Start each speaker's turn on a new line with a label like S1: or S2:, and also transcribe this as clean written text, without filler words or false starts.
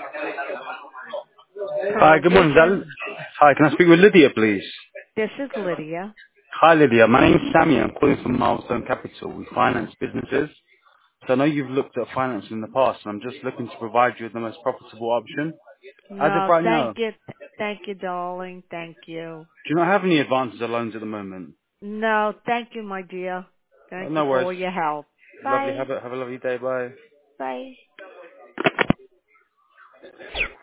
S1: Hi,
S2: Pearl
S1: good morning.
S2: Vision.
S1: Hi, can I speak with Lydia, please?
S2: This is Lydia.
S1: Hi, Lydia. My name's Sammy. I'm calling from Milestone Capital. We finance businesses. So I know you've looked at finance in the past, and I'm just looking to provide you with the most profitable option. As of
S2: No,
S1: right
S2: thank
S1: now,
S2: you. Thank you, darling. Thank you.
S1: do you not have any advances or loans at the moment?
S2: No, thank you, my dear. Thank you
S1: No
S2: for
S1: worries.
S2: all your help.
S1: Lovely.
S2: Bye.
S1: Have a lovely day. Bye.
S2: Bye.